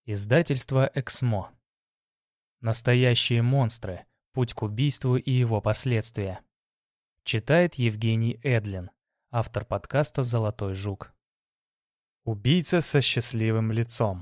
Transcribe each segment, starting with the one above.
Издательство «Эксмо». Настоящие монстры. Путь к убийству и его последствия. Читает Евгений Эдлин, автор подкаста «Золотой жук». Убийца со счастливым лицом.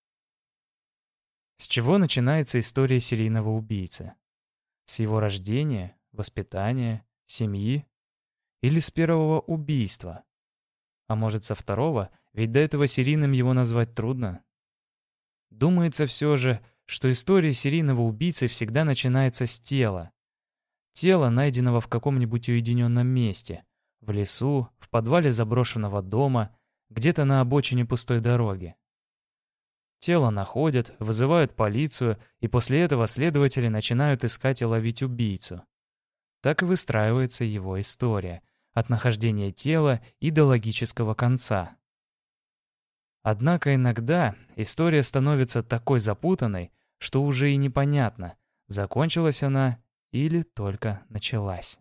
С чего начинается история серийного убийцы? С его рождения, воспитания, семьи? Или с первого убийства? А может, со второго, ведь до этого серийным его назвать трудно. Думается все же, что история серийного убийцы всегда начинается с тела. Тело, найденного в каком-нибудь уединенном месте. В лесу, в подвале заброшенного дома, где-то на обочине пустой дороги. Тело находят, вызывают полицию, и после этого следователи начинают искать и ловить убийцу. Так и выстраивается его история, от нахождения тела и до логического конца. Однако иногда история становится такой запутанной, что уже и непонятно, закончилась она или только началась.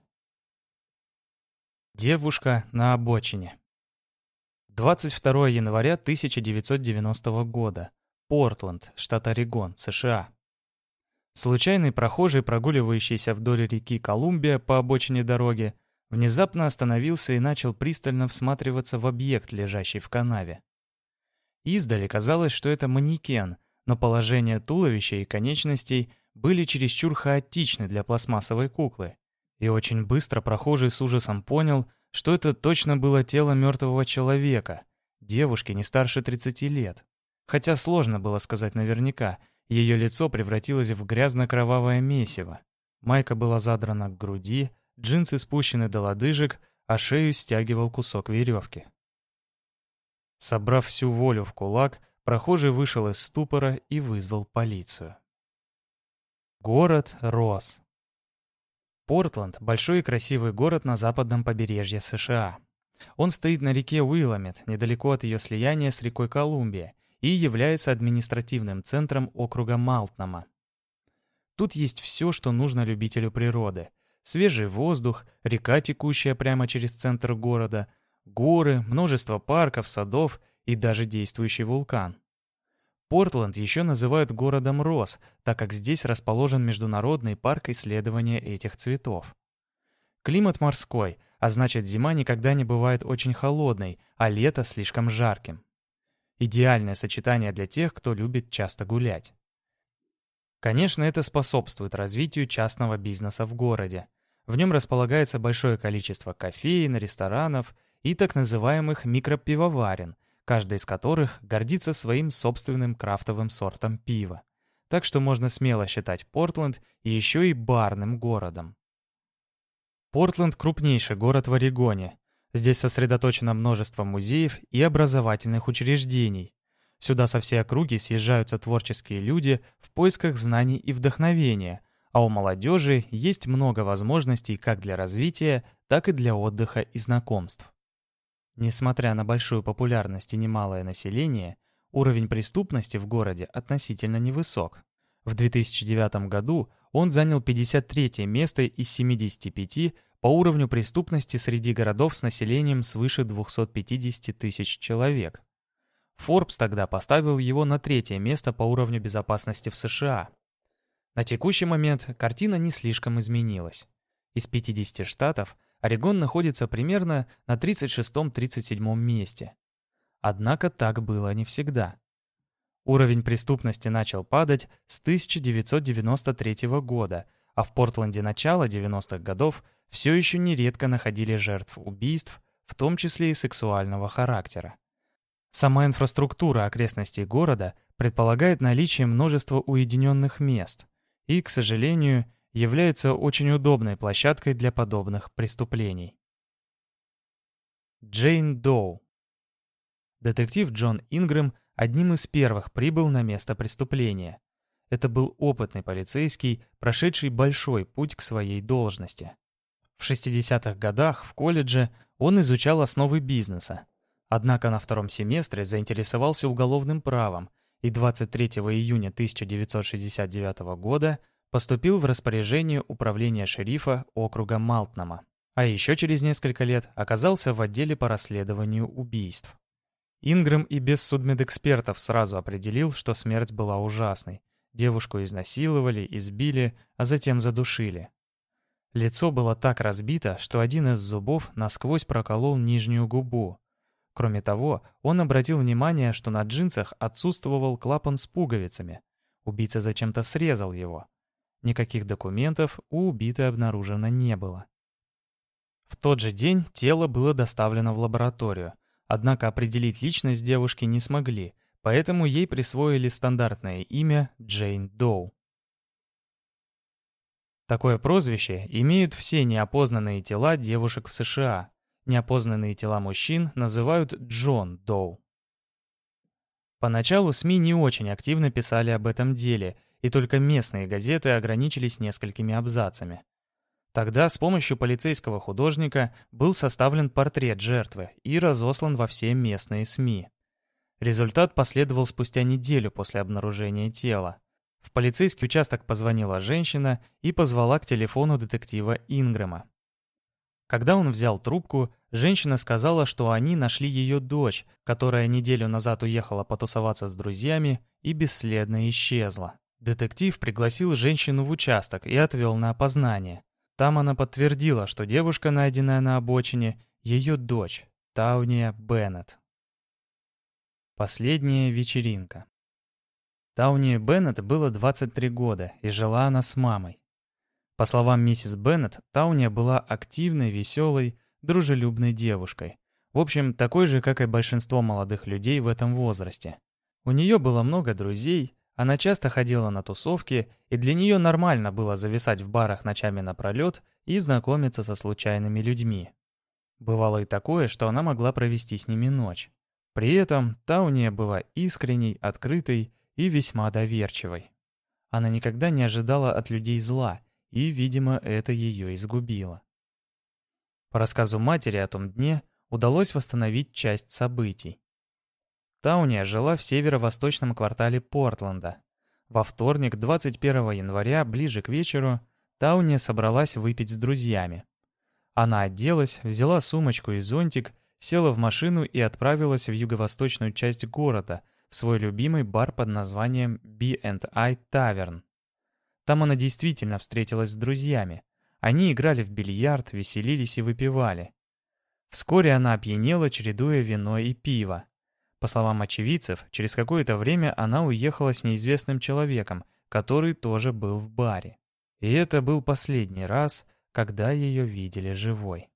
Девушка на обочине. 22 января 1990 года. Портленд, штат Орегон, США. Случайный прохожий, прогуливающийся вдоль реки Колумбия по обочине дороги, внезапно остановился и начал пристально всматриваться в объект, лежащий в канаве. Издали казалось, что это манекен, но положение туловища и конечностей были чересчур хаотичны для пластмассовой куклы. И очень быстро прохожий с ужасом понял, что это точно было тело мертвого человека, девушки не старше 30 лет. Хотя сложно было сказать наверняка, ее лицо превратилось в грязно-кровавое месиво. Майка была задрана к груди, джинсы спущены до лодыжек, а шею стягивал кусок веревки. Собрав всю волю в кулак, прохожий вышел из ступора и вызвал полицию. Город рос. Портленд — большой и красивый город на западном побережье США. Он стоит на реке Уилламет, недалеко от ее слияния с рекой Колумбия, и является административным центром округа Малтнома. Тут есть все, что нужно любителю природы. Свежий воздух, река, текущая прямо через центр города, горы, множество парков, садов и даже действующий вулкан. Портленд еще называют городом роз, так как здесь расположен Международный парк исследования этих цветов. Климат морской, а значит, зима никогда не бывает очень холодной, а лето слишком жарким. Идеальное сочетание для тех, кто любит часто гулять. Конечно, это способствует развитию частного бизнеса в городе. В нем располагается большое количество кофеен, ресторанов и так называемых микропивоварен, каждая из которых гордится своим собственным крафтовым сортом пива. Так что можно смело считать Портленд еще и барным городом. Портленд — крупнейший город в Орегоне. Здесь сосредоточено множество музеев и образовательных учреждений. Сюда со всей округи съезжаются творческие люди в поисках знаний и вдохновения, а у молодежи есть много возможностей как для развития, так и для отдыха и знакомств. Несмотря на большую популярность и немалое население, уровень преступности в городе относительно невысок. В 2009 году он занял 53-е место из 75 по уровню преступности среди городов с населением свыше 250 тысяч человек. Forbes тогда поставил его на 3-е место по уровню безопасности в США. На текущий момент картина не слишком изменилась. Из 50 штатов Орегон находится примерно на 36-37 месте. Однако так было не всегда. Уровень преступности начал падать с 1993 года, а в Портленде начала 90-х годов все еще нередко находили жертв убийств, в том числе и сексуального характера. Сама инфраструктура окрестностей города предполагает наличие множества уединенных мест и, к сожалению, является очень удобной площадкой для подобных преступлений. Джейн Доу. Детектив Джон Ингрэм одним из первых прибыл на место преступления. Это был опытный полицейский, прошедший большой путь к своей должности. В 60-х годах в колледже он изучал основы бизнеса. Однако на втором семестре заинтересовался уголовным правом и 23 июня 1969 года поступил в распоряжение управления шерифа округа Малтнома. А еще через несколько лет оказался в отделе по расследованию убийств. Ингрэм и без судмедэкспертов сразу определил, что смерть была ужасной. Девушку изнасиловали, избили, а затем задушили. Лицо было так разбито, что один из зубов насквозь проколол нижнюю губу. Кроме того, он обратил внимание, что на джинсах отсутствовал клапан с пуговицами. Убийца зачем-то срезал его. Никаких документов у убитой обнаружено не было. В тот же день тело было доставлено в лабораторию, однако определить личность девушки не смогли, поэтому ей присвоили стандартное имя Джейн Доу. Такое прозвище имеют все неопознанные тела девушек в США. Неопознанные тела мужчин называют Джон Доу. Поначалу СМИ не очень активно писали об этом деле, и только местные газеты ограничились несколькими абзацами. Тогда с помощью полицейского художника был составлен портрет жертвы и разослан во все местные СМИ. Результат последовал спустя неделю после обнаружения тела. В полицейский участок позвонила женщина и позвала к телефону детектива Ингрэма. Когда он взял трубку, женщина сказала, что они нашли ее дочь, которая неделю назад уехала потусоваться с друзьями и бесследно исчезла. Детектив пригласил женщину в участок и отвел на опознание. Там она подтвердила, что девушка, найденная на обочине, ее дочь, Тауния Беннет. Последняя вечеринка. Тауни Беннет было 23 года, и жила она с мамой. По словам миссис Беннет, Тауния была активной, веселой, дружелюбной девушкой. В общем, такой же, как и большинство молодых людей в этом возрасте. У нее было много друзей, она часто ходила на тусовки, и для нее нормально было зависать в барах ночами напролет и знакомиться со случайными людьми. Бывало и такое, что она могла провести с ними ночь. При этом Тауния была искренней, открытой и весьма доверчивой. Она никогда не ожидала от людей зла, и, видимо, это ее изгубило. По рассказу матери о том дне удалось восстановить часть событий. Тауния жила в северо-восточном квартале Портленда. Во вторник, 21 января, ближе к вечеру, Тауния собралась выпить с друзьями. Она оделась, взяла сумочку и зонтик, села в машину и отправилась в юго-восточную часть города, в свой любимый бар под названием B&I Tavern. Там она действительно встретилась с друзьями. Они играли в бильярд, веселились и выпивали. Вскоре она опьянела, чередуя вино и пиво. По словам очевидцев, через какое-то время она уехала с неизвестным человеком, который тоже был в баре. И это был последний раз, когда ее видели живой.